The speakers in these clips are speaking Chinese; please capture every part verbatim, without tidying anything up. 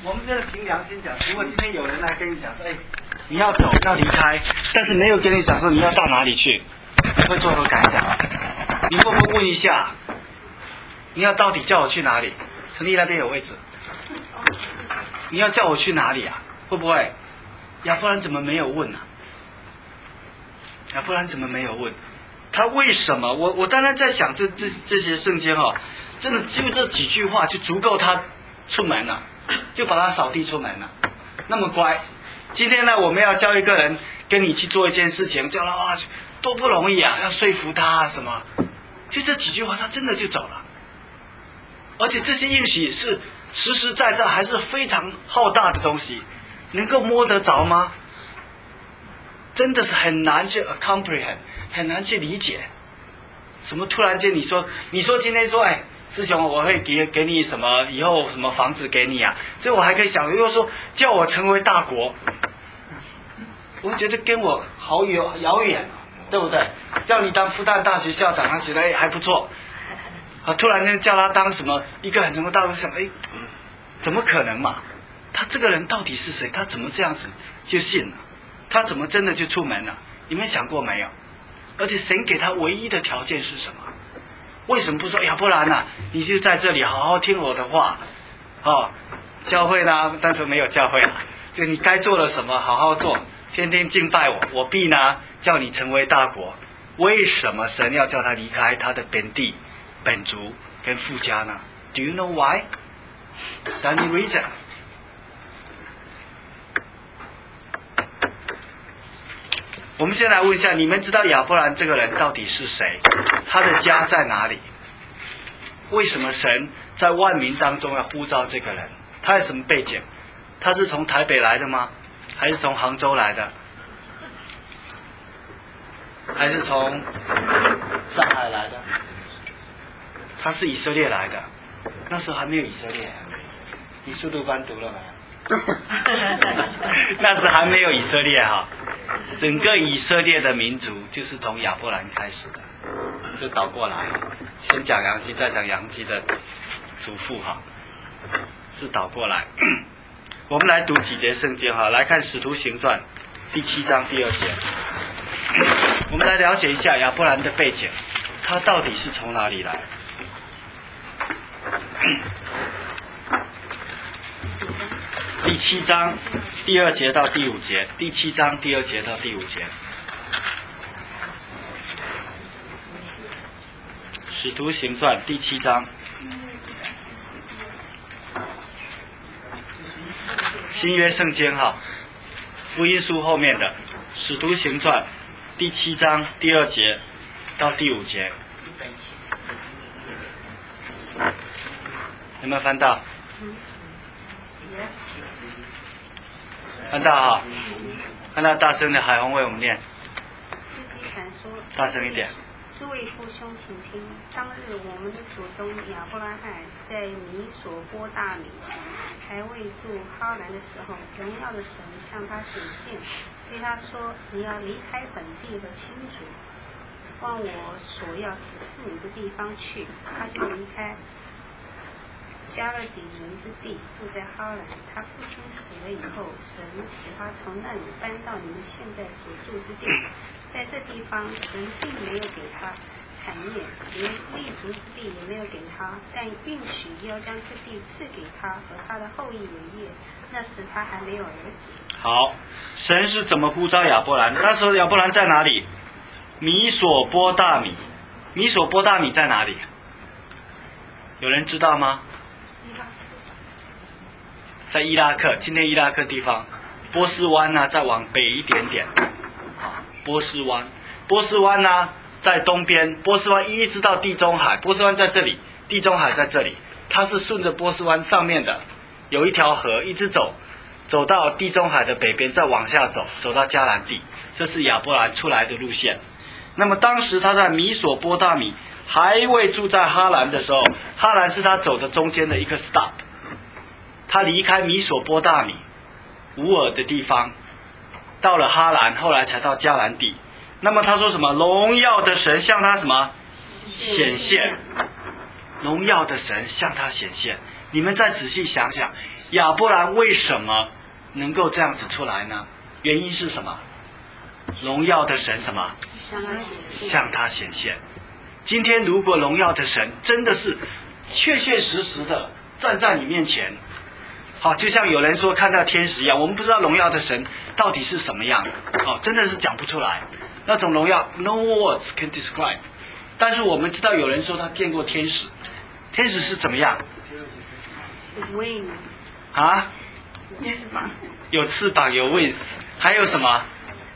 我们真的凭良心讲，如果今天有人来跟你讲说，哎，你要走要离开，但是没有跟你讲说你要到哪里去，你会作何感想？你会不会问一下，你要到底叫我去哪里？陈立那边有位置。你要叫我去哪里啊？会不会？亚伯兰怎么没有问呢、啊？亚伯兰怎么没有问？他为什么？我我当然在想这这这些圣经哈、哦，真的就这几句话就足够他出门了，就把他扫地出门了。那么乖，今天呢，我们要教一个人跟你去做一件事情，叫他哇，多不容易啊，要说服他啊什么，就这几句话，他真的就走了。而且这些应许是实实在在，还是非常浩大的东西，能够摸得着吗？真的是很难去 comprehend， 很难去理解。什么突然间你说，你说今天说，哎，师兄，我会给给你什么，以后什么房子给你啊？这我还可以想，又说叫我成为大国，我觉得跟我好遥遥远，对不对？叫你当复旦大学校长，他觉得哎还不错。啊！突然间叫他当什么一个很成功大学想，哎，怎么可能嘛？他这个人到底是谁？他怎么这样子就信了？他怎么真的就出门了？你们想过没有？而且神给他唯一的条件是什么？为什么不说呀？不然呢、啊？你就在这里好好听我的话，哦，教会呢，但是没有教会了，就你该做的什么好好做，天天敬拜我，我必呢叫你成为大国。为什么神要叫他离开他的本地？本族跟富家呢 ？Do you know why? Any reason? 我们先来问一下，你们知道亚伯兰这个人到底是谁？他的家在哪里？为什么神在万民当中要呼召这个人？他有什么背景？他是从台北来的吗？还是从杭州来的？还是从上海来的？他是以色列来的，那时候还没有以色列。你速读班读了没有？那时还没有以色列哈，整个以色列的民族就是从亚伯兰开始的，就倒过来，先讲杨基，再讲杨基的祖父哈，是倒过来。我们来读几节圣经哈，来看《使徒行传》第七章第二节，我们来了解一下亚伯兰的背景，他到底是从哪里来？第七章第二节到第五节，第七章第二节到第五节，使徒行传第七章，新约圣经哈，福音书后面的使徒行传第七章第二节到第五节，有没有翻到？翻到哈，看到大声的海虹为我们念。大声一点。 诸位父兄，请听：当日我们的祖宗亚伯拉罕在米索波大米还未住哈兰的时候，荣耀的神向他显现，对他说：“你要离开本地和亲族，往我所要指示你的地方去。”他就离开加勒底人之地，住在哈兰。他父亲死了以后，神使他从那里搬到你们现在所住之地。在这地方，神并没有给他产业，连立足之地也没有给他，但允许要将这地赐给他和他的后裔为业。那时他还没有儿子。 好，神是怎么呼召亚伯兰？那时候亚伯兰在哪里？米索波大米。米索波大米在哪里？有人知道吗？在伊拉克，今天伊拉克地方，波斯湾呢，再往北一点点，啊，波斯湾，波斯湾呢在东边，波斯湾一直到地中海，波斯湾在这里，地中海在这里，它是顺着波斯湾上面的，有一条河一直走，走到地中海的北边，再往下走，走到迦南地，这是亚伯兰出来的路线。那么当时他在米索波大米还未住在哈兰的时候，哈兰是他走的中间的一个 stop。他离开米索波大米乌尔的地方，到了哈兰，后来才到迦南地。那么他说什么？荣耀的神向他什么显现？荣耀的神向他显现。 你们再仔细想想，亚伯兰为什么能够这样子出来呢？原因是什么？荣耀的神什么？ 向他显现。 向他显现。今天如果荣耀的神真的是确确实实的站在你面前，好，就像有人说看到天使一样，我们不知道荣耀的神到底是什么样，哦，真的是讲不出来。那种荣耀 ，no words can describe。但是我们知道有人说他见过天使，天使是怎么样？ His wing 啊？ 有翅膀。 有翅膀，有 wings， 还有什么？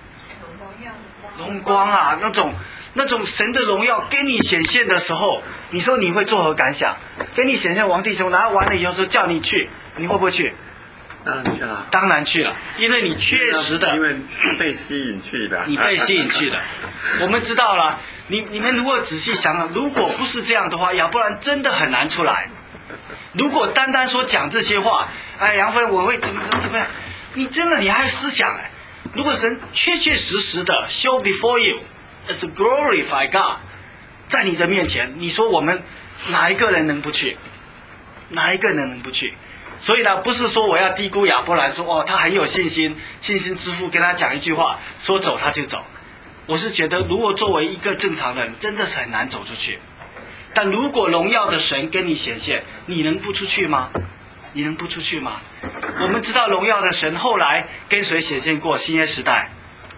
荣光啊，那种那种神的荣耀给你显现的时候，你说你会作何感想？给你显现王弟兄，然后完了以后说叫你去，你会不会去？ 当然去了， 当然去了，因为你确实的， 因为被吸引去的， 你被吸引去的。我们知道了，你你们如果仔细想想，如果不是这样的话，亚伯兰真的很难出来。如果单单说讲这些话，哎，杨飞我会怎么怎么怎么样，你真的你还有思想哎。如果神确确实实的 show before you as a glorified God， 在你的面前，你说我们哪一个人能不去？哪一个人能不去？所以呢，不是说我要低估亚伯兰，说哦他很有信心，信心之父跟他讲一句话，说走他就走。我是觉得，如果作为一个正常人，真的是很难走出去。但如果荣耀的神跟你显现，你能不出去吗？你能不出去吗？我们知道荣耀的神后来跟谁显现过？新约时代，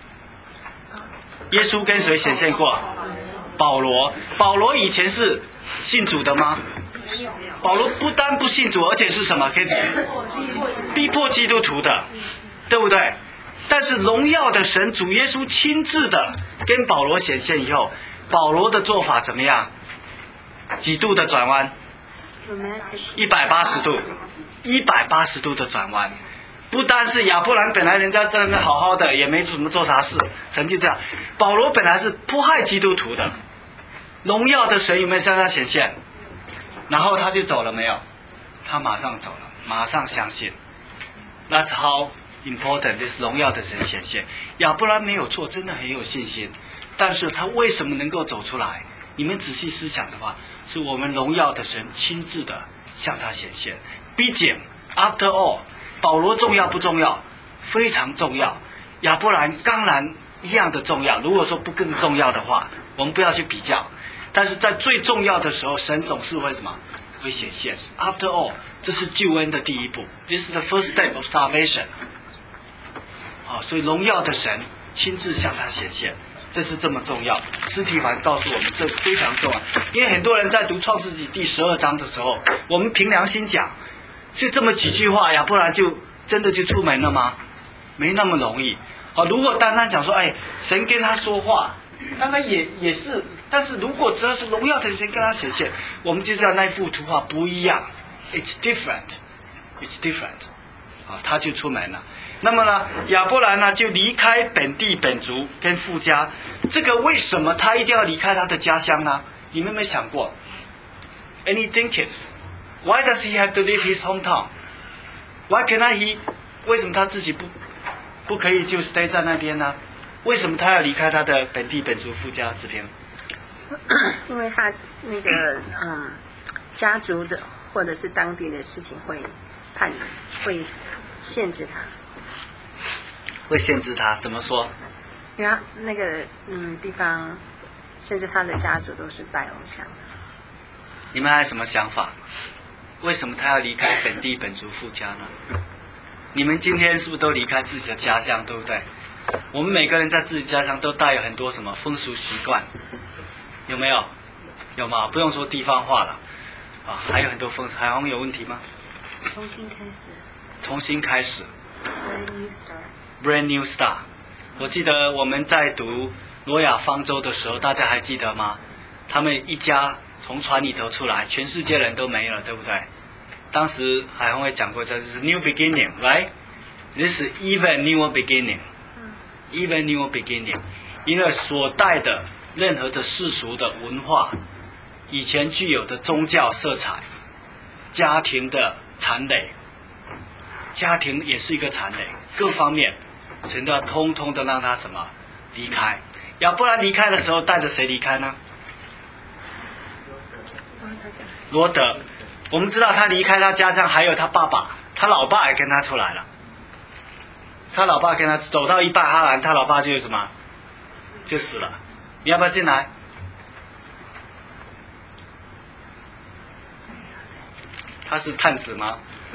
耶稣跟谁显现过？保罗。保罗以前是信主的吗？保罗不单不信主，而且是什么？可以逼迫基督徒的，对不对？但是荣耀的神主耶稣亲自的跟保罗显现以后，保罗的做法怎么样？几度的转弯？一百八十度，一百八十度的转弯。不单是亚伯兰本来人家在那边好好的，也没怎么做啥事，神就这样。保罗本来是迫害基督徒的，荣耀的神有没有向他显现？然后他就走了没有？他马上走了，马上相信。That's how important this 荣耀的神显现。亚伯兰没有错，真的很有信心。但是他为什么能够走出来？你们仔细思想的话，是我们荣耀的神亲自的向他显现。毕竟 ，after all， 保罗重要不重要？非常重要。亚伯兰当然一样的重要。如果说不更重要的话，我们不要去比较。但是在最重要的时候，神总是会什么？会显现。After all， 这是救恩的第一步。This is the first step of salvation。好，所以荣耀的神亲自向他显现，这是这么重要。司提反告诉我们，这非常重要。因为很多人在读创世纪第十二章的时候，我们凭良心讲，就这么几句话呀，不然就真的就出门了吗？没那么容易。好，如果单单讲说，哎，神跟他说话，当然也也是。但是如果只要是荣耀的神跟他显现，我们就知道那幅图画不一样 ，it's different， it's different， 啊，他就出门了。那么呢，亚伯兰呢就离开本地本族跟父家，这个为什么他一定要离开他的家乡呢？你们有没有想过 ？Any thinkers? Why does he have to leave his hometown? Why cannot he? 为什么他自己不不可以就 stay 在那边呢？为什么他要离开他的本地本族父家？子平？ 因为他那个嗯，家族的或者是当地的事情会判会限制他， 会限制他？怎么说？ 因为他那个嗯地方，甚至他的家族都是拜偶像的。 你们还有什么想法？为什么他要离开本地本族父家呢？你们今天是不是都离开自己的家乡，对不对？我们每个人在自己家乡都带有很多什么风俗习惯。有没有？有吗？不用说地方话了，啊，还有很多风俗。海虹有问题吗？ 重新开始。 重新开始。 Brand new start. Brand new start。我记得我们在读挪亚方舟的时候，大家还记得吗？他们一家从船里头出来，全世界人都没了，对不对？当时海虹也讲过，这是 new beginning, right? This is even newer beginning. Even newer beginning. 因为所带的任何的世俗的文化，以前具有的宗教色彩，家庭的残累，家庭也是一个残累，各方面，神都要通通的让他什么离开。要不然离开的时候带着谁离开呢？罗德， 我们知道他离开他家乡，还有他爸爸，他老爸也跟他出来了。他老爸跟他走到一半，哈兰他老爸就什么，就死了。你要不要进来？他是探子吗？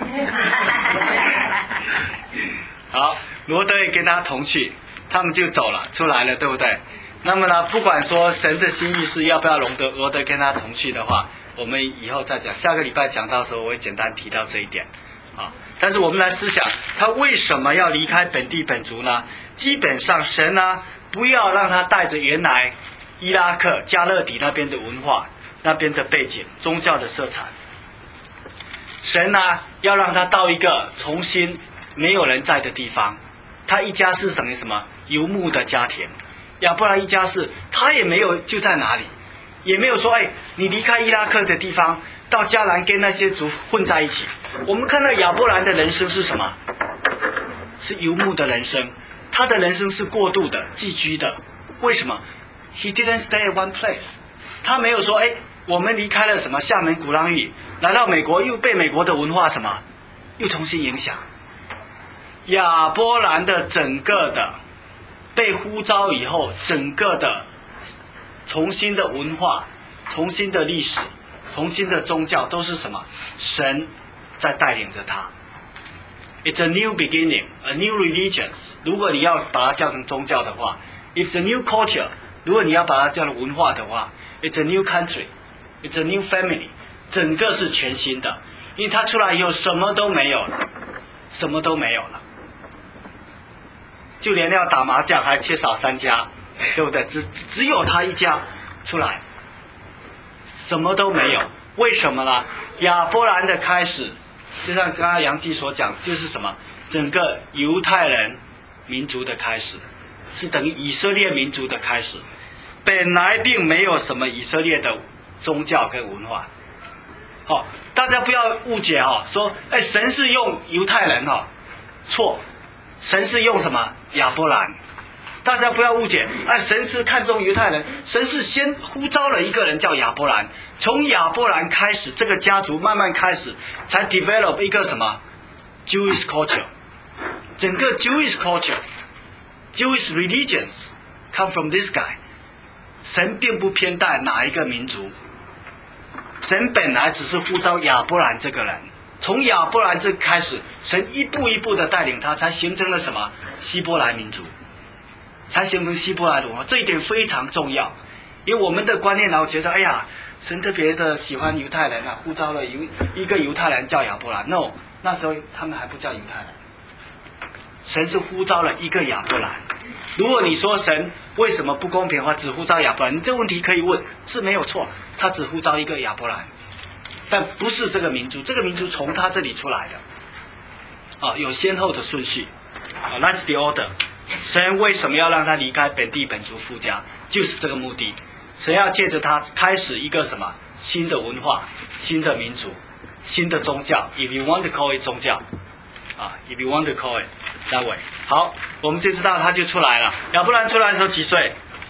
好，罗德也跟他同去，他们就走了，出来了，对不对？那么呢，不管说神的心意是要不要罗德罗德跟他同去的话，我们以后再讲。下个礼拜讲到的时候，我会简单提到这一点。啊，但是我们来思想，他为什么要离开本地本族呢？基本上神呢，不要让他带着原来伊拉克加勒底那边的文化、那边的背景、宗教的色彩。神呢，要让他到一个重新没有人在的地方。他一家是等于什么？游牧的家庭。亚伯兰一家是，他也没有就在哪里，也没有说，哎，你离开伊拉克的地方，到迦南跟那些族混在一起。我们看到亚伯兰的人生是什么？是游牧的人生，他的人生是过渡的、寄居的。为什么 ？He didn't stay at one place。他没有说，哎，我们离开了什么厦门鼓浪屿，来到美国，又被美国的文化什么，又重新影响。亚伯兰的整个的被呼召以后，整个的重新的文化、重新的历史、重新的宗教，都是什么？神在带领着他。It's a new beginning, a new religion. 如果你要把它叫成宗教的话 ，It's a new culture. 如果你要把它叫成文化的话 ，It's a new country, it's a new family. 整个是全新的，因为他出来以后什么都没有了，什么都没有了，就连要打麻将还缺少三家，对不对？只只有他一家出来，什么都没有。为什么呢？亚伯兰的开始，就像刚刚杨基所讲，就是什么？整个犹太人民族的开始，是等于以色列民族的开始。本来并没有什么以色列的宗教跟文化。好、哦，大家不要误解哈、哦，说哎，神是用犹太人哈、哦，错，神是用什么？亚伯兰。大家不要误解，哎，神是看重犹太人，神是先呼召了一个人叫亚伯兰，从亚伯兰开始，这个家族慢慢开始，才 develop 一个什么 Jewish culture， 整个 Jewish culture、Jewish religions come from this guy。神并不偏待哪一个民族，神本来只是呼召亚伯兰这个人，从亚伯兰这开始，神一步一步的带领他，才形成了什么希伯来民族。才形成希伯来文化，这一点非常重要。因为我们的观念呢，我觉得，哎呀，神特别的喜欢犹太人啊，呼召了一一个犹太人叫亚伯兰。No， 那时候他们还不叫犹太人，神是呼召了一个亚伯兰。如果你说神为什么不公平的话，只呼召亚伯兰，你这个问题可以问，是没有错，他只呼召一个亚伯兰，但不是这个民族，这个民族从他这里出来的，啊，有先后的顺序，啊 ，That's the order。神为什么要让他离开本地本族父家？就是这个目的。神要借着他开始一个什么新的文化、新的民族、新的宗教。If you want to call it 宗教，啊 ，If you want to call it that way。好，我们就知道他就出来了。亚伯兰出来的时候几岁？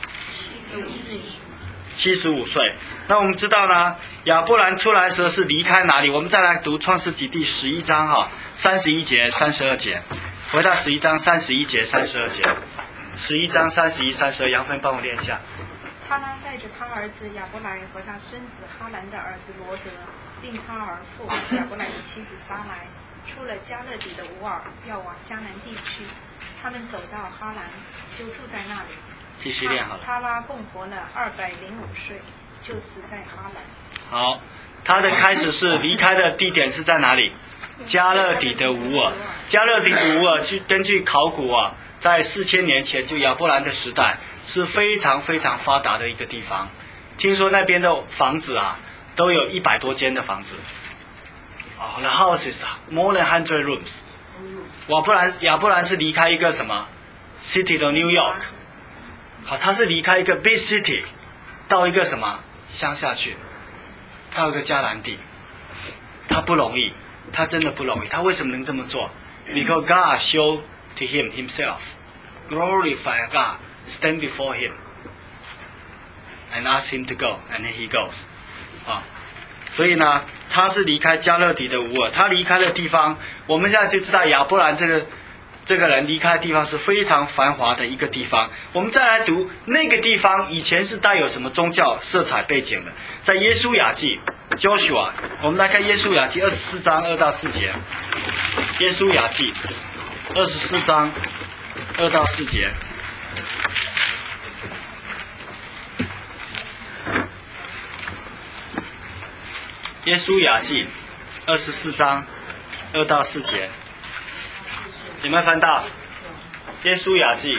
七十五岁。那我们知道呢，亚伯兰出来的时候是离开哪里？我们再来读创世纪第十一章哈，三十一节、三十二节。回到十一章三十一节、三十二节，十一章三十一、三十二，杨芬帮我念一下。 哈拉带着他儿子亚伯兰和他孙子哈兰的儿子罗德，并他儿妇亚伯兰的妻子撒来，出了加勒底的乌尔，要往迦南地去。他们走到哈兰，就住在那里。 继续念好了。 哈拉共活了二百零五岁，就死在哈兰。 好，他的开始是离开的地点是在哪里？加勒底的乌尔，加勒底的乌尔，据根据考古啊，在四千年前就亚伯兰的时代是非常非常发达的一个地方。听说那边的房子啊，都有一百多间的房子。哦 ，the houses more than hundred rooms。亚伯兰亚伯兰是离开一个什么 city 的 New York， 好，他是离开一个 big city， 到一个什么乡下去，到一个迦南地，他不容易。他真的不容易，他为什么能这么做 ？Because God showed to him himself, glorify God, stand before him, and ask him to go, and then he goes. 啊， 所以呢，他是离开加勒底的乌尔，他离开的地方，我们现在就知道亚伯兰这个这个人离开的地方是非常繁华的一个地方。我们再来读那个地方以前是带有什么宗教色彩背景的，在耶书亚记 Joshua， 我们来看耶书亚记二十四章二到四节，耶书亚记二十四章二到四节。耶书亚记二十四章二到四节，有没有翻到？耶书亚记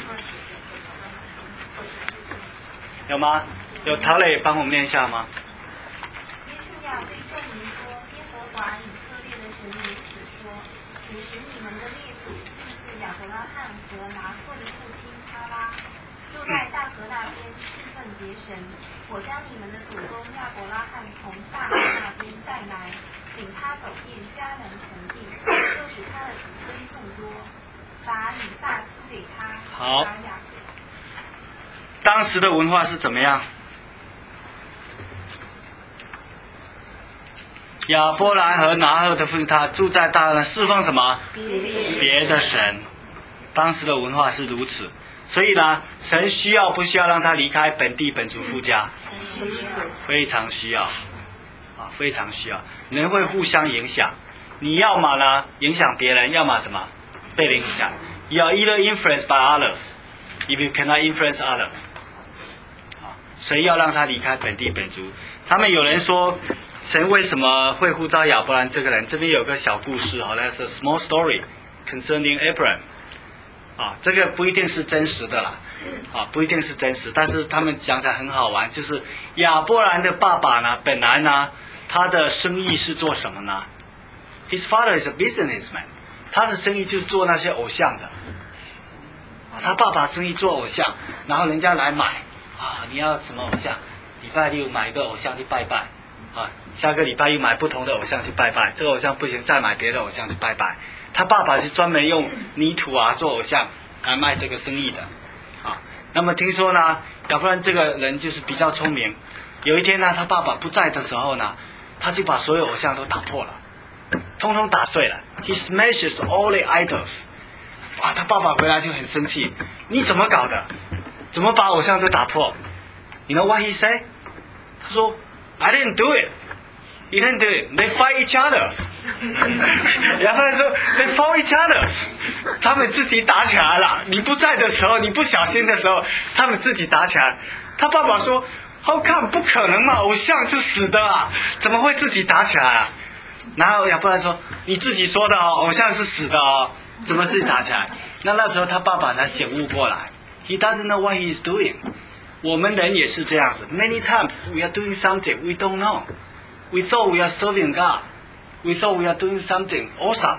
有吗？有陶磊帮我们念一下吗？ 耶稣亚对众民说：“耶和华以色列的神如此说：你使你们的列祖，就是亚伯拉罕和拿错的父亲撒拉，住在大河那边侍奉别神。我将你们的祖宗亚伯拉罕从大河那边带来，领他走遍迦南全地，又使他的子孙众多，把以撒赐给他。” 好，当时的文化是怎么样？亚伯兰和拿赫的父亲他住在大河，侍奉什么？别的神。当时的文化是如此，所以呢，神需要不需要让他离开本地本族夫家？非常需要，啊，非常需要。人会互相影响，你要么呢影响别人，要么什么被人影响。You are either influenced by others, if you cannot influence others。啊，神要让他离开本地本族。他们有人说，神为什么会呼召亚伯兰这个人？这边有个小故事，好像是 small story concerning Abraham。啊，这个不一定是真实的啦，啊，不一定是真实，但是他们讲起来很好玩，就是亚伯兰的爸爸呢，本来呢，他的生意是做什么呢 ？His father is a businessman， 他的生意就是做那些偶像的。他爸爸生意做偶像，然后人家来买，啊，你要什么偶像？礼拜六买一个偶像去拜拜，啊，下个礼拜又买不同的偶像去拜拜，这个偶像不行，再买别的偶像去拜拜。他爸爸是专门用泥土啊做偶像来卖这个生意的，啊，那么听说呢，亚伯兰这个人就是比较聪明。有一天呢，他爸爸不在的时候呢，他就把所有偶像都打破了，通通打碎了。He smashes all the idols。哇，他爸爸回来就很生气，你怎么搞的？怎么把偶像都打破 ？You know what he said？ 他说 ，I didn't do it。You didn't do it. They fight each other. 亚伯兰说 ，They fought each other. 他们自己打起来了。你不在的时候，你不小心的时候，他们自己打起来。他爸爸说 ，How come？ 不可能嘛，偶像是死的啊，怎么会自己打起来啊？然后亚伯兰说，你自己说的哦，偶像是死的哦，怎么自己打起来？那那时候他爸爸才醒悟过来 ，He doesn't know what he is doing。我们人也是这样子 ，Many times we are doing something we don't know。We thought we are serving God. We thought we are doing something awesome,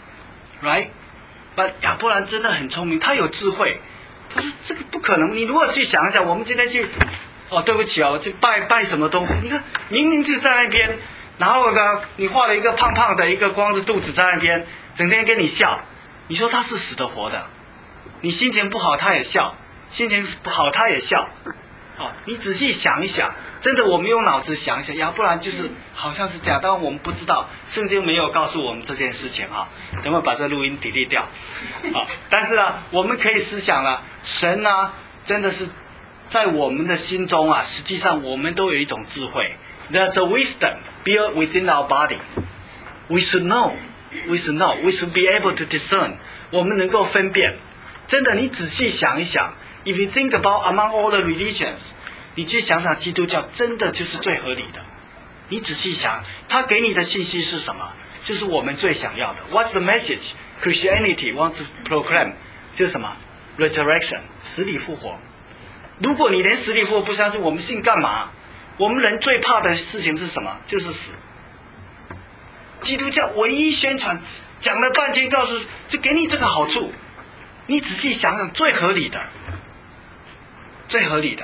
right? But 亚伯兰真的很聪明，他有智慧。他说这个不可能。你如果去想一想，我们今天去，哦，对不起哦，去拜拜什么东西？你看，明明就在那边，然后呢，你画了一个胖胖的一个光着肚子在那边，整天跟你笑。你说他是死的活的？你心情不好他也笑，心情不好他也笑。哦，你仔细想一想。真的，我们用脑子想一想，要不然就是好像是这样，当然我们不知道，圣经没有告诉我们这件事情啊。能不能把这录音 delete 掉？啊，但是呢，我们可以思想了，神呢，真的是在我们的心中啊，实际上我们都有一种智慧。There's a wisdom built within our body. We should know, we should know, we should be able to discern. 我们能够分辨。真的，你仔细想一想 ，If you think about among all the religions。你去想想，基督教真的就是最合理的。你仔细想，他给你的信息是什么？就是我们最想要的。What's the message Christianity wants to proclaim？ 就是什么 ？Resurrection， 死里复活。如果你连死里复活不相信，我们信干嘛？我们人最怕的事情是什么？就是死。基督教唯一宣传讲了半天，告诉就给你这个好处。你仔细想想，最合理的，最合理的。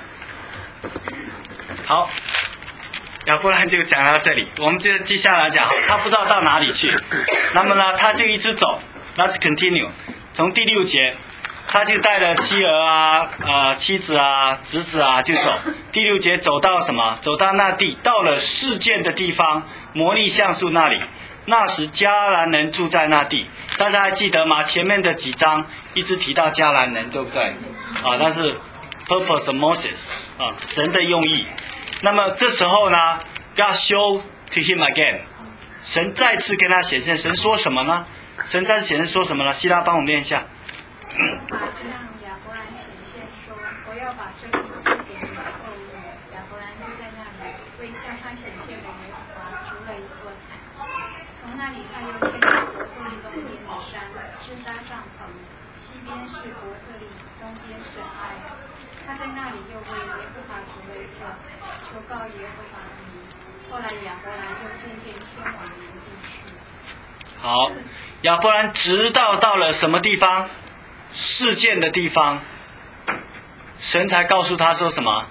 好，亚伯兰就讲到这里，我们接接下来讲，他不知道到哪里去，那么呢，他就一直走。Let's continue， 从第六节， 他就带着妻儿啊、呃妻子啊、侄子啊就走。第六节走到什么？走到那地，到了示剑的地方，摩利橡树那里。那时迦南人住在那地，大家还记得吗？前面的几章一直提到迦南人，对不对？啊，那是 purpose of Moses 啊，神的用意。那么这时候呢 ，God show to him again， 神再次跟他显现，神说什么呢？神再次显现说什么呢？希拉帮我们念一下。 马向亚伯兰显现说：“我要把这地赐给你的后裔。”亚伯兰就在那里为向他显现的耶和华筑了一座坛。从那里他又迁到伯特利东边的山，支扎帐篷，西边是伯特利，东边是爱。他在那里又为耶和华筑了一座坛，求告耶和华的名。后来亚伯兰又渐渐迁往南地去。 好，亚伯兰直到到了什么地方？事件的地方，神才告诉他说什么？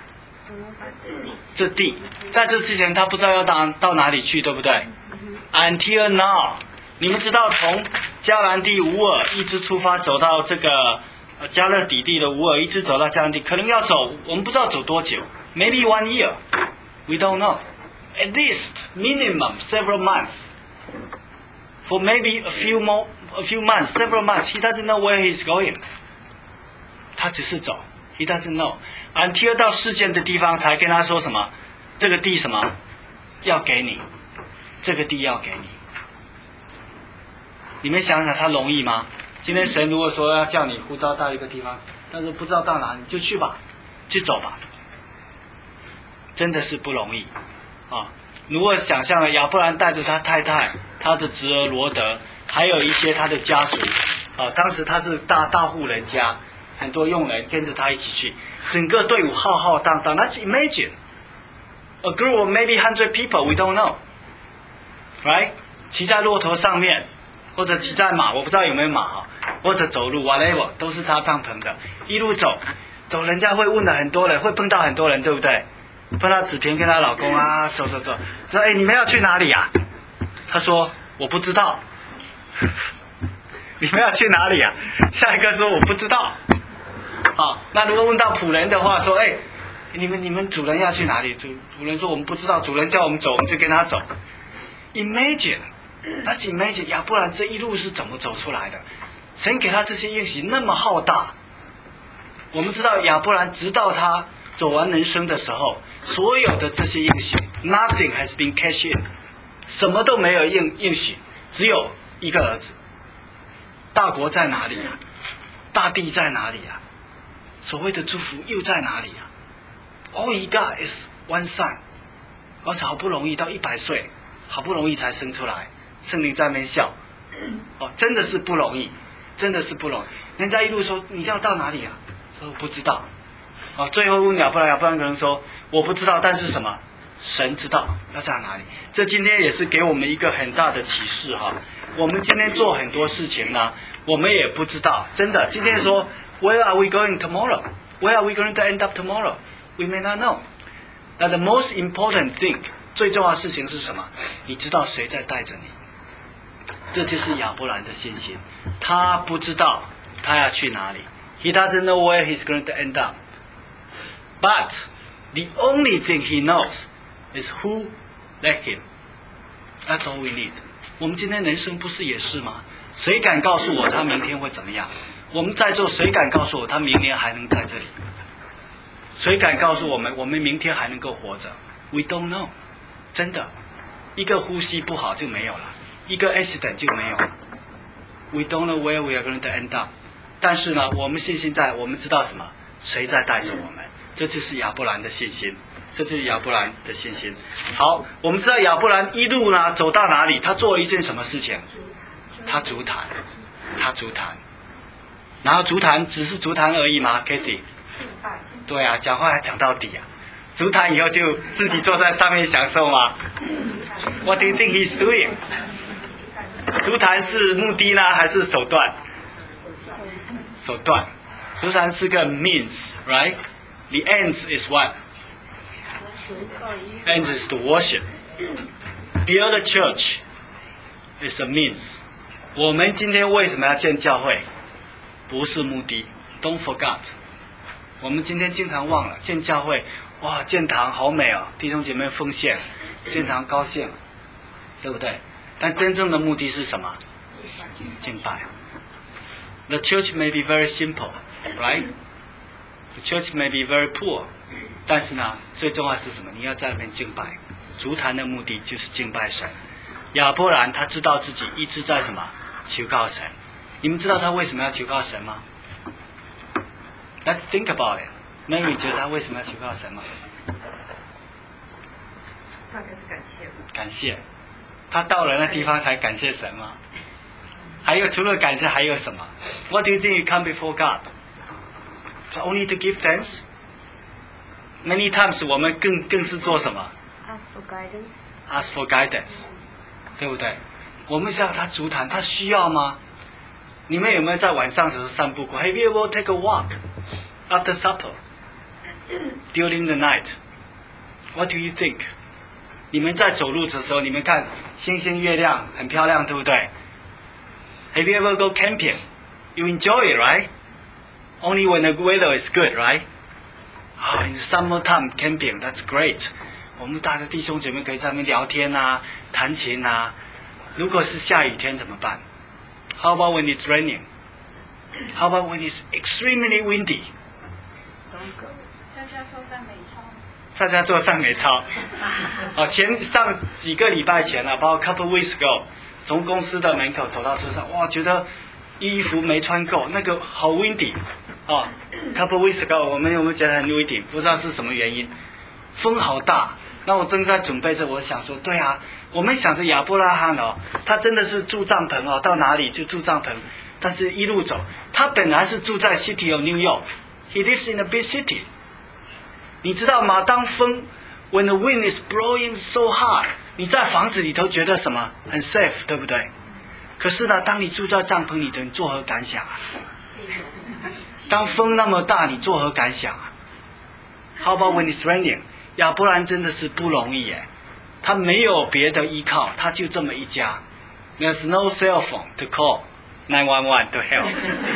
这地，在这之前他不知道要到到哪里去，对不对 ？Until now， 你们知道从迦南地乌尔一直出发走到这个加勒底地的乌尔，一直走到迦南地，可能要走，我们不知道走多久 ，maybe one year，we don't know，at least minimum several months，for maybe a few more。A few months, several months, he doesn't know where he's going. 他只是走 ，he doesn't know. Until 到事件的地方才跟他说什么？这个地什么？要给你，这个地要给你。你们想想，他容易吗？今天神如果说要叫你呼召到一个地方，但是不知道到哪，你就去吧，去走吧。真的是不容易啊！如果想象了亚伯兰带着他太太、他的侄儿罗德。还有一些他的家属，啊，当时他是大大户人家，很多佣人跟着他一起去，整个队伍浩浩荡荡。Let's imagine a group of maybe hundred people, we don't know, right？ 骑在骆驼上面，或者骑在马，我不知道有没有马，或者走路 ，whatever， 都是搭帐篷的，一路走，走人家会问的很多人，会碰到很多人，对不对？碰到子平跟她老公啊，走走走，说哎，你们要去哪里呀、啊？他说我不知道。你们要去哪里啊？下一个说我不知道。好，那如果问到仆人的话，说哎，你们你们主人要去哪里？主仆人说我们不知道，主人叫我们走，我们就跟他走。Imagine， that's imagine， 亚伯兰这一路是怎么走出来的？神给他这些应许那么浩大。我们知道亚伯兰直到他走完人生的时候，所有的这些应许 ，nothing has been cashed in， 什么都没有应应许，只有一个儿子。大国在哪里呀、啊？大地在哪里呀、啊？所谓的祝福又在哪里呀、啊、？All he got is one son， 而且好不容易到一百岁，好不容易才生出来，圣灵在那边笑，哦，真的是不容易，真的是不容易。人家一路说你要到哪里呀、啊？说我不知道，哦，最后问亚伯兰，亚伯兰可能说我不知道，但是什么？神知道要在哪里。这今天也是给我们一个很大的启示哈。我们今天做很多事情呢，我们也不知道。真的，今天说 Where are we going tomorrow? Where are we going to end up tomorrow? We may not know. But the most important thing， 最重要的事情是什么？你知道谁在带着你？这就是亚伯兰的信心。他不知道他要去哪里。He doesn't know where he's going to end up. But the only thing he knows is who led him. That's all we need. 我们今天人生不是也是吗？谁敢告诉我他明天会怎么样？我们在座谁敢告诉我他明年还能在这里？谁敢告诉我们我们明天还能够活着？ We don't know. 真的，一个呼吸不好就没有了，一个 accident 就没有了。We don't know where we are going to end up. 但是呢，我们信心在，我们知道什么？谁在带着我们？这就是亚伯兰的信心。这就是亚伯兰的信心。好，我们知道亚伯兰一路呢走到哪里，他做了一件什么事情？他筑坛，他筑坛。然后筑坛只是筑坛而已吗 ，Kitty？ 对啊，讲话还讲到底啊。筑坛以后就自己坐在上面享受吗 ？What do you think he's doing？ 筑坛是目的呢，还是手段？手段。筑坛是个 means，right？The end is what？End is to worship. Build a church is a means. 我们今天为什么要建教会？ 不是目的 ，Don't forget。我们今天经常忘了建教会，哇，建堂好美哦，弟兄姐妹奉献，建堂高兴，对不对？但真正的目的是什么？敬拜。The church may be very simple, right? The church may be very poor. 但是呢，最重要是什么？你要在那边敬拜。足坛的目的就是敬拜神。亚伯兰他知道自己一直在什么？求告神。你们知道他为什么要求告神吗？ Let's think about it. 那你觉得他为什么要求告神吗？ 大概是感谢。 感谢。他到了那地方才感谢神吗？还有除了感谢还有什么 ？What do you think you come before God? It's only to give thanks. Many times 我们更更是做什么 Ask for guidance. ？Ask for guidance， 对不对？我们想他足坛，他需要吗？你们有没有在晚上的时候散步过 ？Have you ever take a walk after supper during the night? What do you think? 你们在走路的时候，你们看星星月亮很漂亮，对不对？ Have you ever go camping? You enjoy it, right? Only when the weather is good, right? Ah, in the summertime camping, that's great. 我们大家弟兄姐妹可以在那边聊天啊，弹琴啊。如果是下雨天怎么办 ？How about when it's raining? How about when it's extremely windy? 在家做赞美操。 在家做赞美操。哦，前上几个礼拜前啊，包括 couple weeks ago。从公司的门口走到车上，哇，觉得衣服没穿够，那个好 windy 啊。Couple weeks ago， 我们有没有觉得很 windy？ 不知道是什么原因，风好大。那我正在准备着，我想说，对啊，我们想着亚伯拉罕哦，他真的是住帐篷哦，到哪里就住帐篷，但是一路走，他本来是住在 City of New York，he lives in a big city。你知道吗？当风 ，when the wind is blowing so hard。你在房子里头觉得什么很 safe， 对不对？可是呢，当你住在帐篷里头，你作何感想啊？当风那么大，你作何感想啊 ？How about when it's raining？ 亚伯兰真的是不容易耶，他没有别的依靠，他就这么一家。There's no cell phone to call nine one one to help 。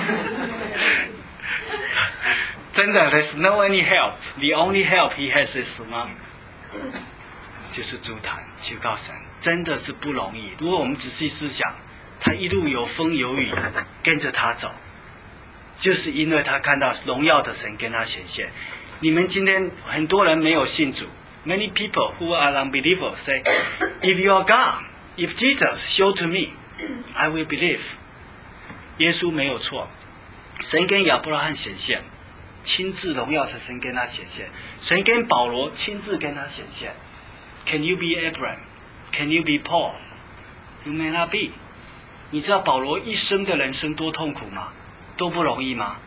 真的 ，There's no any help. The only help he has is 什么？就是足坛求告神，真的是不容易。如果我们仔细思想，他一路有风有雨，跟着他走，就是因为他看到荣耀的神跟他显现。你们今天很多人没有信主 ，Many people who are unbelievers say, "If you are God, if Jesus show to me, I will believe." 耶稣没有错，神跟亚伯拉罕显现，亲自荣耀的神跟他显现，神跟保罗亲自跟他显现。Can you be Abraham? Can you be Paul? You may not be. 你知道保罗一生的人生多痛苦吗？多不容易吗？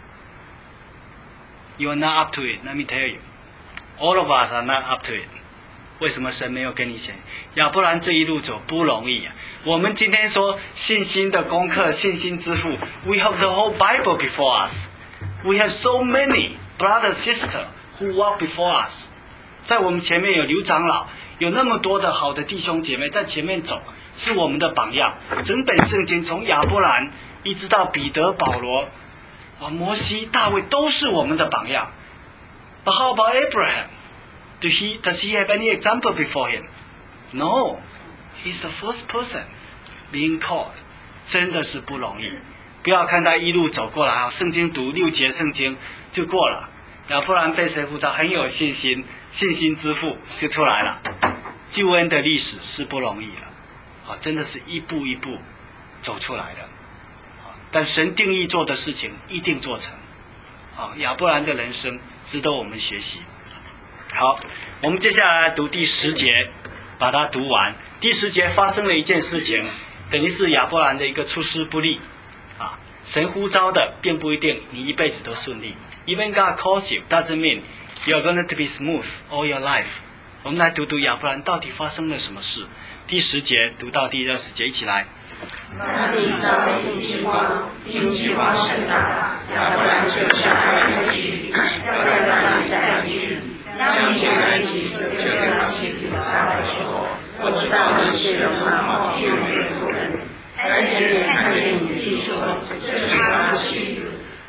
You are not up to it. Let me tell you. All of us are not up to it. 为什么神没有跟你显？亚伯兰这一路走不容易啊！我们今天说信心的功课、信心之父 ，We have the whole Bible before us. We have so many brothers, sisters who walk before us. 在我们前面有刘长老。有那么多的好的弟兄姐妹在前面走，是我们的榜样。整本圣经从亚伯兰一直到彼得、保罗、啊摩西、大卫，都是我们的榜样。But how about Abraham? Do he does he have any example before him? No, he's the first person being called. 真的是不容易。不要看他一路走过来啊，圣经读六节圣经就过了。亚伯兰被谁呼召？很有信心，信心之父就出来了。救恩的历史是不容易的，啊，真的是一步一步走出来的。啊，但神定义做的事情一定做成。啊，亚伯兰的人生值得我们学习。好，我们接下来读第十节，把它读完。第十节发生了一件事情，等于是亚伯兰的一个出师不利。啊，神呼召的并不一定你一辈子都顺利。Even God calls you doesn't mean you're going to be smooth all your life. 我们来读读亚伯兰到底发生了什么事。第十节读到第二十节，一起来。 那地遭雷饥荒，因饥荒甚大，亚伯兰就下海出去，要在那里暂居。将一卷埃及就对他妻子撒来说：“我知道你是容貌俊美的妇人，而且看见你弟说这是他的妻子。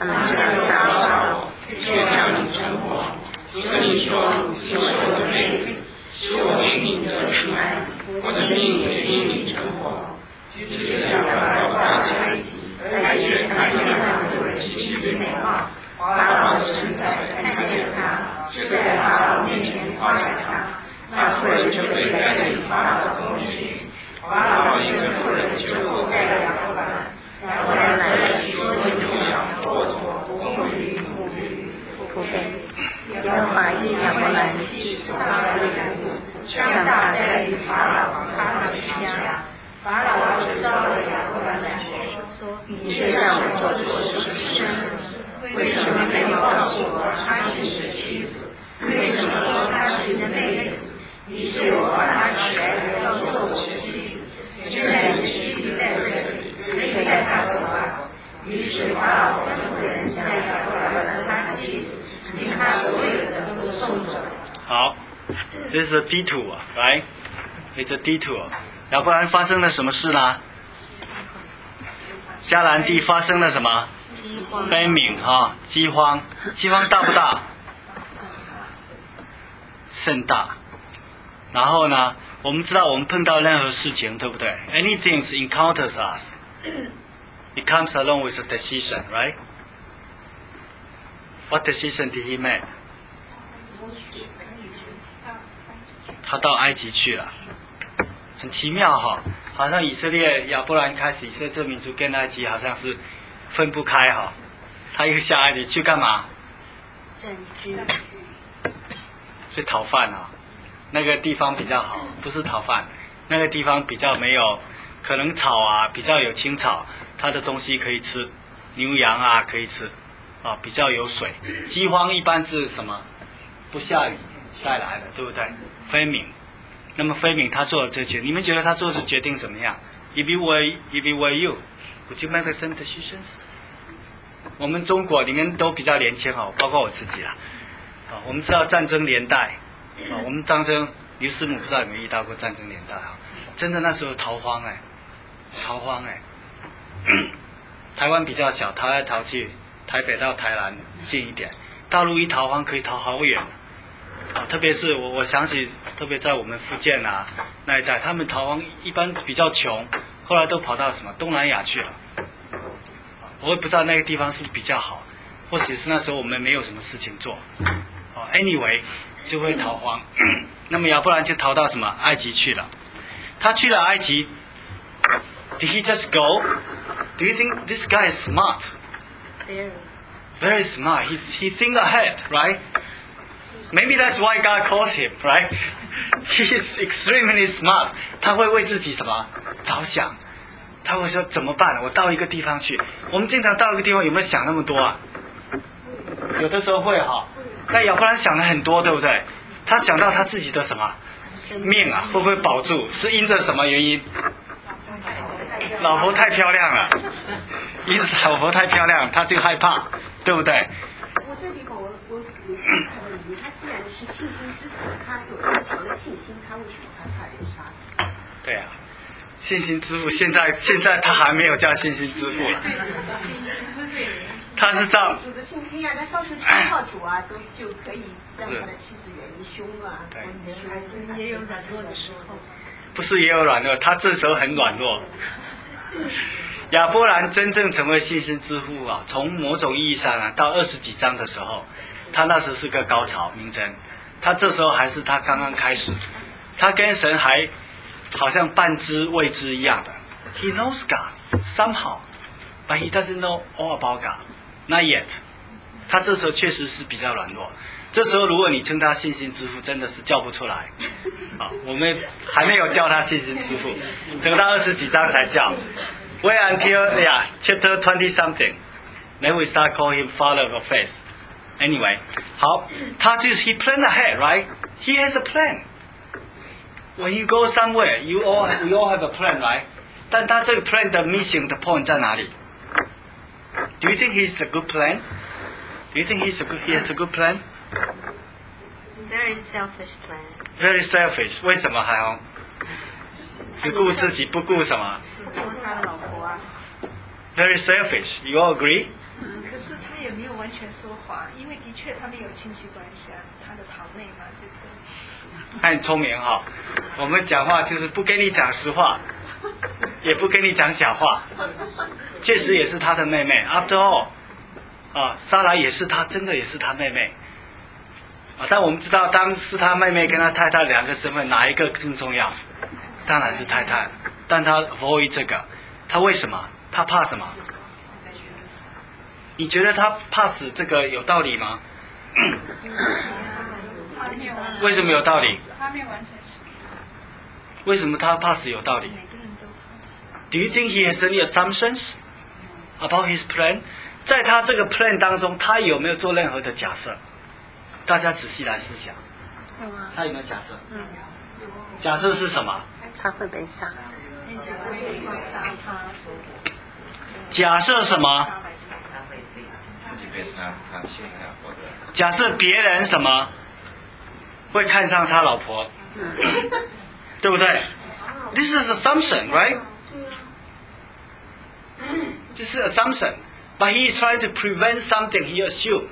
天上妇人极其美貌，法老的臣宰看见了他，就在法老面前夸奖他。那妇人就被带进法老的宫去。法老因着妇人就厚待了亚伯兰。亚伯兰来了许多的牛羊、骆驼、公驴、母驴、仆婢。耶和华因亚伯兰的妻撒拉的缘故，上大在于法老和他的全家。法老就招了亚伯兰来说：“你这向我做的是什么？为什么没有告诉我他是你的妻子？为什么说他是你的妹子？以致我把他娶来要做我的妻子？现在你的妻子在这里，可以带他走吧。”于是法老吩咐人将亚伯兰和他的妻子，并他所有的都送走。 好 ，This is a detour, right? It's a detour. 亚伯兰发生了什么事呢？迦南地发生了什么？famine 哈，饥荒。饥荒大不大？甚大。然后呢，我们知道我们碰到任何事情，对不对 ？Anything encounters us, it comes along with a decision, right? What decision did he make? 他到埃及去了，很奇妙哈，好像以色列亚伯兰开始，以色列这民族跟埃及好像是分不开哈。他又下埃及去干嘛？ 整居。 去讨饭啊。那个地方比较好，不是讨饭，那个地方比较没有，可能草啊比较有青草，它的东西可以吃，牛羊啊可以吃，啊比较有水。饥荒一般是什么？不下雨带来的，对不对？famine。那么famine他做了这决定，你们觉得他做的决定怎么样 ？If you were, if you were you, would you make the same decisions？ 我们中国你们都比较年轻哦，包括我自己啦。啊，我们知道战争年代。啊，我们战争，刘师母不知道有没有遇到过战争年代啊？真的那时候逃荒哎，逃荒哎。台湾比较小，逃来逃去，台北到台南近一点，大陆一逃荒可以逃好远。啊，特别是我我想起，特别在我们福建啊那一带，他们逃荒一般比较穷，后来都跑到什么东南亚去了。我也不知道那个地方是不是比较好，或者是那时候我们没有什么事情做。啊 ，anyway。就会逃荒，那么亚伯兰就逃到什么埃及去了。他去了埃及 ，Did he just go? Do you think this guy is smart? Very. Very smart. He he think ahead, right? Maybe that's why God calls him, right? He is extremely smart. 他会为自己什么着想？他会说怎么办？我到一个地方去。我们经常到一个地方，有没有想那么多啊？有的时候会哈。但亚伯兰想了很多，对不对？他想到他自己的什么命啊，会不会保住？是因着什么原因？老婆太漂亮了，因着老婆太漂亮，他就害怕，对不对？ 我这地方我我有看到你，他既然是信心之父，他有那么强的信心，他为什么害怕人杀？对啊， 信心之父，现在现在他还没有叫信心之父了。他是照主的信心啊，他到时候依靠主啊，都就可以让他的妻子远离凶啊。 对， 还是也有软弱的时候。 不是也有软弱，他这时候很软弱。亚伯兰真正成为信心之父啊，从某种意义上啊，到二十几章的时候，他那时是个高潮，明真。他这时候还是他刚刚开始，他跟神还好像半知未知一样的。He knows God somehow, but he doesn't know all about God. Not yet. 他这时候确实是比较软弱。这时候如果你称他信心之父，真的是叫不出来。啊，我们还没有叫他信心之父，等到二十几章才叫。Wait until yeah, chapter twenty something, then we start calling him father of faith. Anyway, 好，他就是 he planned ahead, right? He has a plan. When you go somewhere, you all we all have a plan, right? 但他这个 plan 的 missing 的 point 在哪里？ Do you think he's a good plan? Do you think he's a good, he has a good plan? Very selfish plan. Very selfish. 为什么海红？只顾自己，不顾什么？ 顾他的老婆啊。 Very selfish. You all agree? 嗯，可是他也没有完全说谎，因为的确他们有亲戚关系啊，是他的堂妹嘛，对不对？ 他很聪明哈、哦。我们讲话就是不跟你讲实话，也不跟你讲假话。 确实也是他的妹妹。After all， 啊，莎拉也是他，真的也是他妹妹。啊，但我们知道，当是他妹妹跟他太太两个身份，哪一个更重要？当然是太太。但他 avoid 这个，他为什么？他怕什么？你觉得他怕死这个有道理吗？为什么有道理？为什么他怕死有道理 ？Do you think he has any assumptions about his plan？ 在他这个 plan 当中，他有没有做任何的假设？大家仔细来思想。他有没有假设？假设是什么？ 他会被杀。 假设什么？假设别人什么会看上他老婆，对不对 ？This is assumption, right? This is assumption, but he is trying to prevent something he assumed.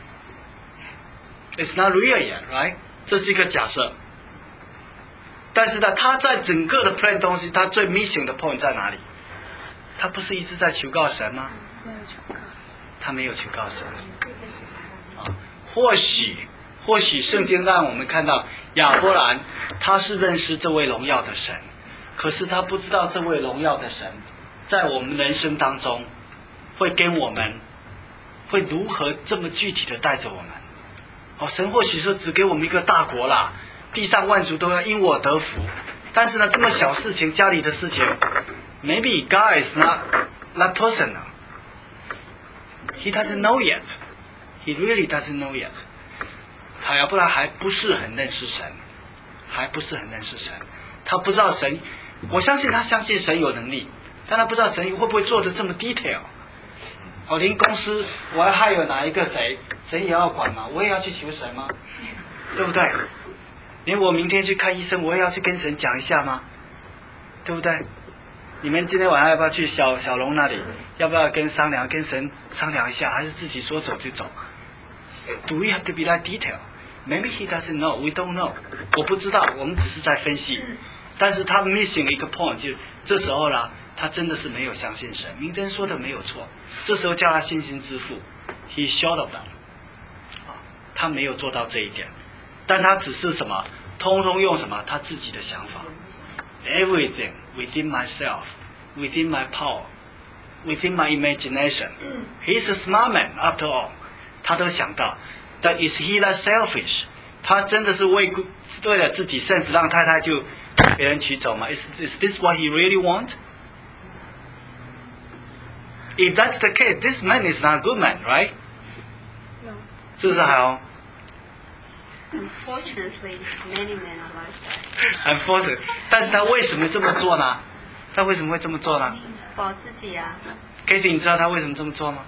It's not real yet, right? 这是一个假设。但是呢，他在整个的 plan 东西，他最 missing 的 point 在哪里？他不是一直在求告神吗？他没有求告神。啊，或许，或许圣经让我们看到亚伯兰他是认识这位荣耀的神，可是他不知道这位荣耀的神在我们人生当中会跟我们会如何这么具体的带着我们。哦，神或许是只给我们一个大国啦，地上万族都要因我得福。但是呢，这么小事情，家里的事情 ，maybe God is not that personal. He doesn't know yet. He really doesn't know yet. 他要不然还不是很认识神，还不是很认识神。他不知道神，我相信他相信神有能力，但他不知道神会不会做得这么 detail。哦，连公司我要还有哪一个谁，神也要管吗？我也要去求神吗？对不对？连我明天去看医生，我也要去跟神讲一下吗？对不对？你们今天晚上要不要去小小龙那里？要不要跟商量，跟神商量一下，还是自己说走就走 ？Do we have to be that detail? Maybe he doesn't know. We don't know. 我不知道，我们只是在分析。但是他 missing 一个 point， 就这时候啦，他真的是没有相信神。明真说的没有错，这时候叫他信心之父 ，he short of that， 他没有做到这一点，但他只是什么，通通用什么他自己的想法 ，everything within myself, within my power, within my imagination. He's a smart man after all， 他都想到。That is he that selfish？ 他真的是为为了自己 sense 让太太就别人娶走吗 ？Is is this what he really want？ If that's the case, this man is not a good man, right? No. 是不是好 Unfortunately, many men are like that. Unfortunately， 但是他为什么这么做呢？他为什么会这么做呢？ 保自己啊。 Katie， 你知道他为什么这么做吗？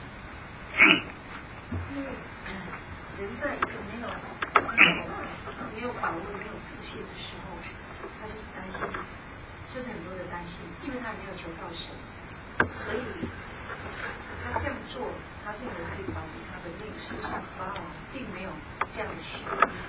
人在一个没有没有把握、没有自信的时候，他就是担心，就是很多的担心，因为他没有求到神，所以他这样做，他认为可以保护他的内事上，法老并没有这样的需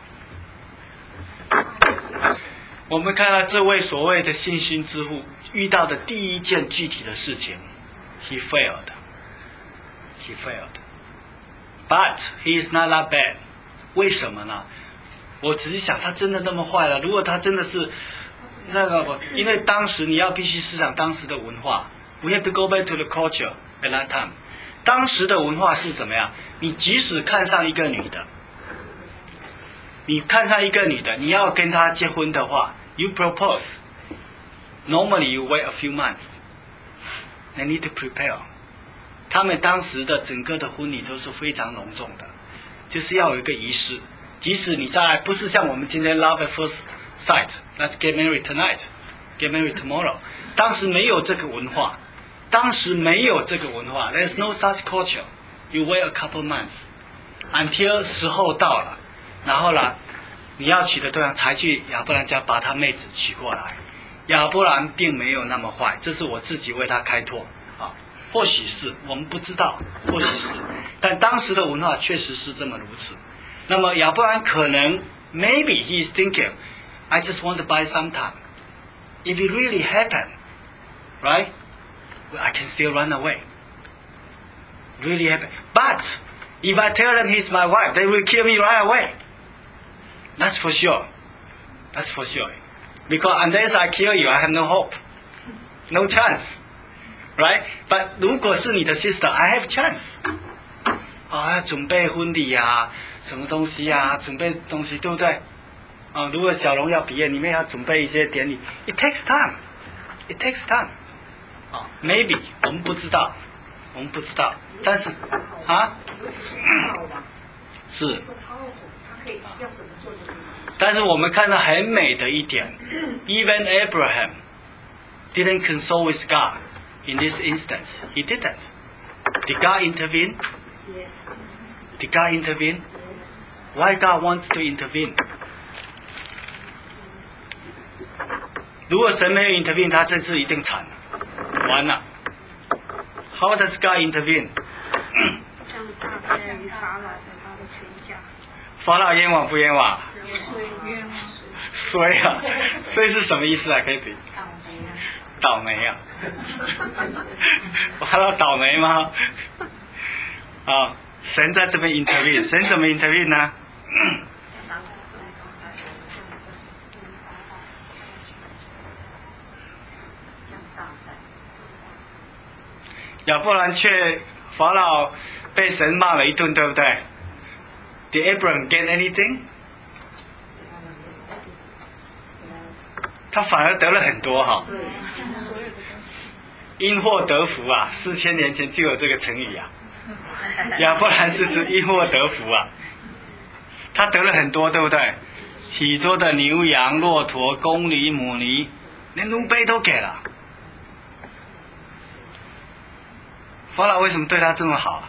要。 我们看到这位所谓的信心之父遇到的第一件具体的事情 ，he failed. He failed. But he is not that bad. 为什么呢？我只是想，他真的那么坏了？如果他真的是那个，因为当时你要必须思想当时的文化。We have to go back to the culture at that time. 当时的文化是怎么样？你即使看上一个女的，你看上一个女的，你要跟她结婚的话 ，you propose. Normally you wait a few months. They need to prepare. 他们当时的整个的婚礼都是非常隆重的，就是要有一个仪式。即使你在不是像我们今天 love at first sight, let's get married tonight, get married tomorrow。当时没有这个文化，当时没有这个文化 ，there's no such culture. You wait a couple months until 时候到了，然后呢，你要娶的对象才去亚伯兰家把他妹子娶过来。亚伯兰并没有那么坏，这是我自己为他开拓。或许是我们不知道，或许是，但当时的文化确实是这么如此。那么亚伯兰可能 maybe he is thinking, I just want to buy some time. If it really happen, right? I can still run away. really happy. But if I tell them he's my wife, they will kill me right away. That's for sure. That's for sure. Because unless I kill you, I have no hope, no chance, right? But 如果是你的 sister, I have chance. 啊，要准备婚礼啊，什么东西啊，准备东西，对不对？啊，如果小龙要毕业，你们要准备一些典礼 ，it takes time, it takes time. 啊 ，maybe 我们不知道，我们不知道，但是啊，是。但是我们看到很美的一点 ，Even Abraham didn't consult with God in this instance. He didn't. Did God intervene? Yes. Did God intervene? Why God wants to intervene? 如果神没有 intervene， 他这次一定惨了，完了。How does God intervene? 让大灾于法老和他的全家。 法老冤枉不冤枉？ 冤枉。 衰啊！衰是什么意思啊 ？Kitty？ 倒霉啊！法老倒霉吗？啊，神在这边 intervene， 神怎么 intervene 呢？亚伯兰却法老被神骂了一顿，对不对 ？Did Abraham get anything？ 他反而得了很多哈。因祸得福啊！四千年前就有这个成语啊。亚伯兰是指因祸得福啊，他得了很多，对不对？许多的牛羊、骆驼、公驴、母驴，连奴婢都给了。法老为什么对他这么好？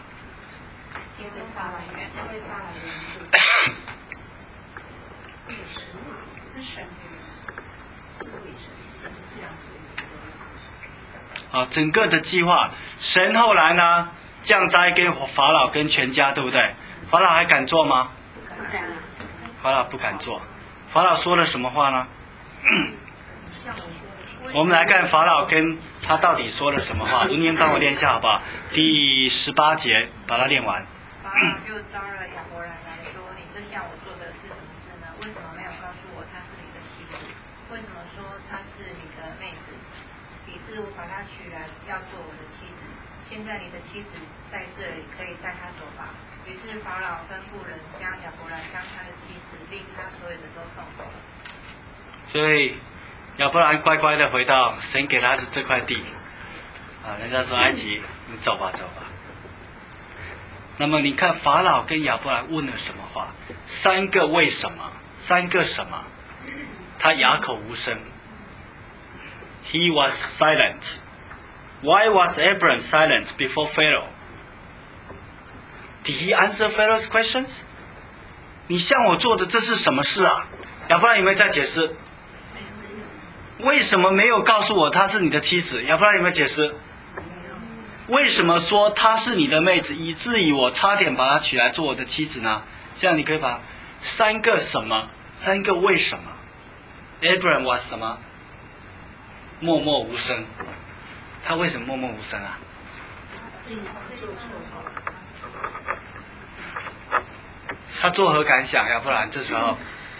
啊，整个的计划，神后来呢降灾给法老跟全家，对不对？法老还敢做吗？ 不敢。 法老不敢做。法老说了什么话呢？我们来看法老跟他到底说了什么话。文言帮我练一下好不好？第十八节，把它练完。 法老就招了亚伯兰来说：“你这向我做的是什么事呢？为什么没有告诉我她是你的妻子？为什么说她是你的妹子？以致我把她娶来要做我的妻子。现在你的妻子在这里，可以带她走吧。”于是法老吩咐人将亚伯兰将他的妻子并他所有的都送走了。 所以亚伯兰乖乖的回到神给他的这块地，啊，人家说埃及，你走吧走吧。那么你看法老跟亚伯兰问了什么话？三个为什么？三个什么？他哑口无声。He was silent. Why was Abraham silent before Pharaoh? Did he answer Pharaoh's questions? 你向我做的这是什么事啊？亚伯兰有没有在解释？为什么没有告诉我她是你的妻子？亚伯兰有没有解释？为什么说她是你的妹子，以至于我差点把她娶来做我的妻子呢？这样你可以把三个什么，三个为什么 ？Abraham was 什么？默默无声。他为什么默默无声啊？他作何感想？要不然这时候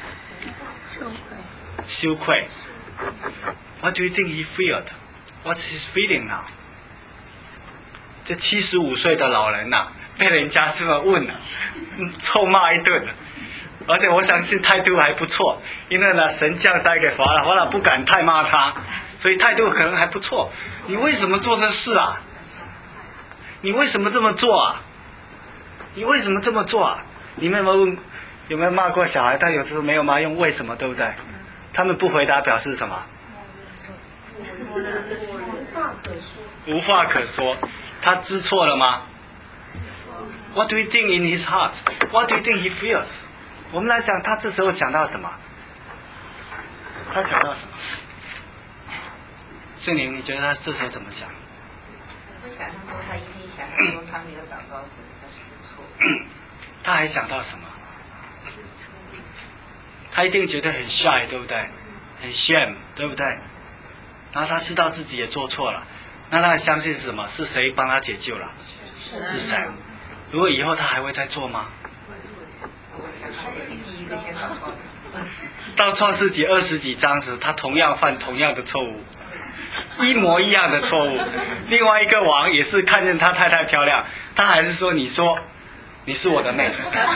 羞愧。What do you think he feared? What's his feeling now? 这七十五岁的老人呐、啊，被人家这么问了、啊，臭骂一顿了。而且我相信态度还不错，因为呢，神降灾给法老，法老不敢太骂他，所以态度可能还不错。你为什么做这事啊？你为什么这么做啊？你为什么这么做啊？你们有没有问，有没有骂过小孩？他有时候没有骂，用为什么，对不对？他们不回答表示什么？无话可说。他知错了吗 ？What do you think in his heart? What do you think he feels? 我们来想，他这时候想到什么？他想到什么？圣灵，你觉得他这时候怎么想？ 我想象说，他一定想说他没有找到神，他是错。 他还想到什么？他一定觉得很 shy， 对不对？很 shame， 对不对？然后他知道自己也做错了，那他相信是什么？是谁帮他解救了？ 是神。如果以后他还会再做吗？到创世纪二十几章时，他同样犯同样的错误，一模一样的错误。另外一个王也是看见他太太漂亮，他还是说：“你说你是我的妹子。”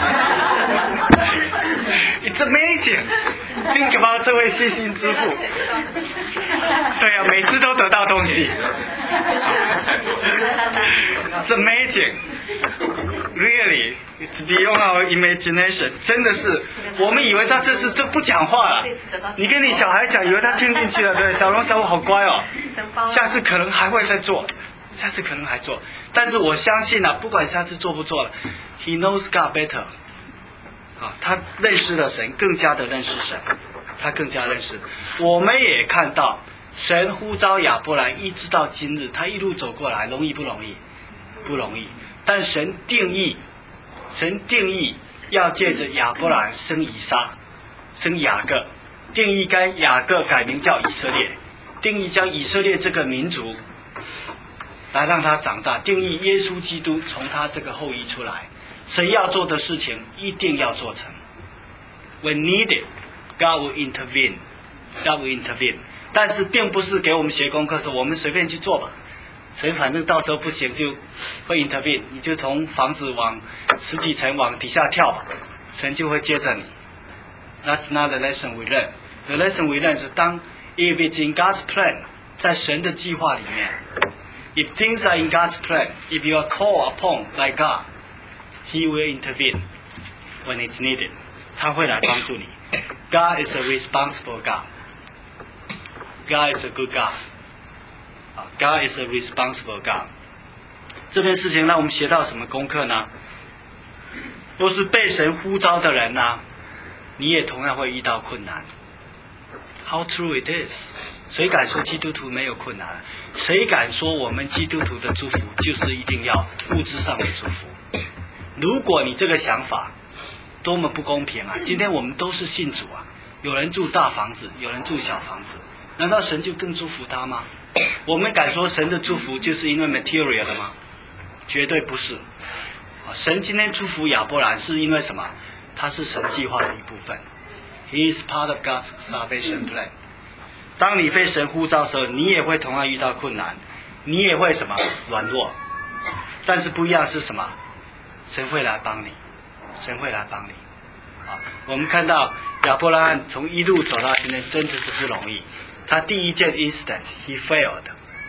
It's amazing. Think about 这位信心之父。对啊，每次都得到东西。It's amazing. Really, it's beyond our imagination. 真的是，我们以为他这是这不讲话了。你跟你小孩讲，以为他听进去了，对，小龙小虎好乖哦。下次可能还会再做，下次可能还做。但是我相信啊，不管下次做不做了 ，He knows God better。啊，他认识了神，更加的认识神，他更加认识。我们也看到，神呼召亚伯兰，一直到今日，他一路走过来，容易不容易？不容易。但神定义，神定义要借着亚伯兰生以撒，生雅各，定义该雅各改名叫以色列，定义将以色列这个民族来让他长大，定义耶稣基督从他这个后裔出来。神要做的事情一定要做成。When needed, God will intervene. God will intervene. 但是并不是给我们学功课说我们随便去做吧，神反正到时候不行就会 intervene， 你就从房子往十几层往底下跳吧，神就会接着你。That's not the lesson we learn. The lesson we learn 是当 if it's in God's plan， 在神的计划里面 ，if things are in God's plan, if you are called upon by God。He will intervene when it's needed. 他会来帮助你。God is a responsible God. God is a good God. God is a responsible God. 这件事情让我们学到什么功课呢？都是被神呼召的人啊，你也同样会遇到困难。How true it is. 谁敢说基督徒没有困难？谁敢说我们基督徒的祝福就是一定要物质上的祝福？如果你这个想法多么不公平啊！今天我们都是信主啊，有人住大房子，有人住小房子，难道神就更祝福他吗？我们敢说神的祝福就是因为 material 的吗？绝对不是。神今天祝福亚伯兰是因为什么？他是神计划的一部分。He is part of God's salvation plan. 当你被神呼召的时候，你也会同样遇到困难，你也会什么软弱，但是不一样是什么？神会来帮你，神会来帮你。啊，我们看到亚伯拉罕从一路走到今天，真的是不容易。他第一件 instance he failed.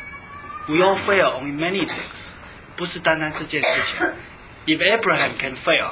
We all fail on many things. 不是单单这件事情。If Abraham can fail,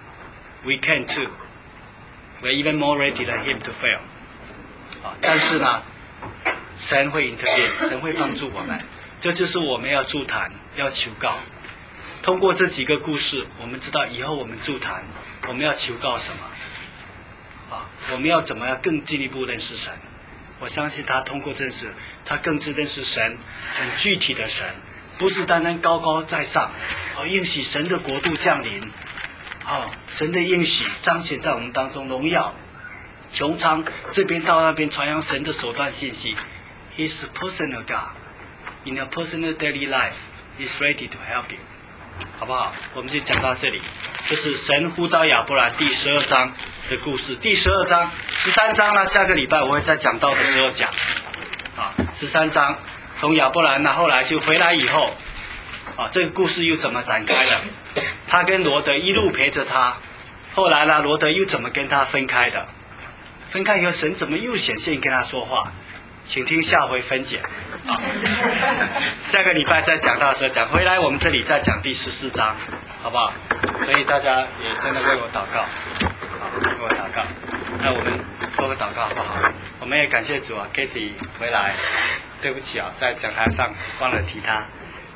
we can too. We're even more ready than him to fail. 啊，但是呢，神会 intervene， 神会帮助我们。这就是我们要助坛，要求告。通过这几个故事，我们知道以后我们助坛，我们要求告什么？啊，我们要怎么样更进一步认识神？我相信他通过认识，他更是认识神，很具体的神，不是单单高高在上，哦，应许神的国度降临，哦，神的应许彰显在我们当中，荣耀、穹苍，这边到那边传扬神的手段信息。He's a personal God. In your personal daily life, He's ready to help you. 好不好？我们就讲到这里。这是神呼召亚伯兰第十二章的故事。第十二章、十三章呢，下个礼拜我会在讲道的时候讲。啊，十三章从亚伯兰呢后来就回来以后，啊，这个故事又怎么展开了？他跟罗德一路陪着他，后来呢，罗德又怎么跟他分开的？分开以后，神怎么又显现跟他说话？请听下回分解。啊，下个礼拜再讲到的时候讲，回来我们这里再讲第十四章，好不好？所以大家也真的为我祷告，好，为我祷告。那我们做个祷告好不好？我们也感谢主啊 ，Kitty 回来，对不起啊，在讲台上忘了提他。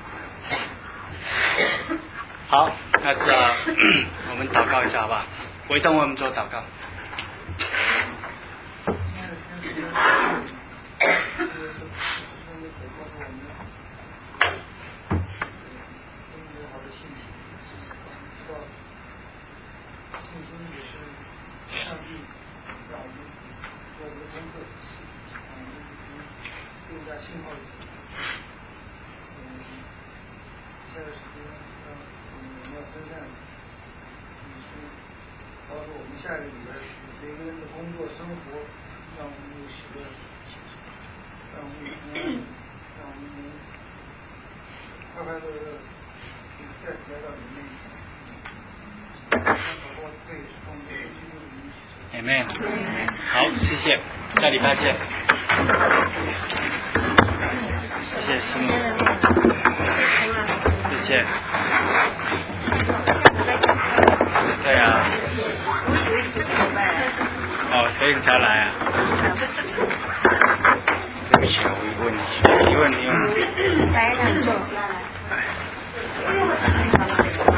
好，那这我们祷告一下好不好？维动为我们做祷告。 信号里，嗯，这个时间，嗯。 善，包括我们下个礼拜每个人的工作生活，让我们有喜乐，让我们有平安，让我们能快快乐乐再次来到你面前。 Amen。好，谢谢，下礼拜见。谢谢师母，谢谢。对啊。哦，所以才来啊。对不起，我问你，你问你问。 来，那就。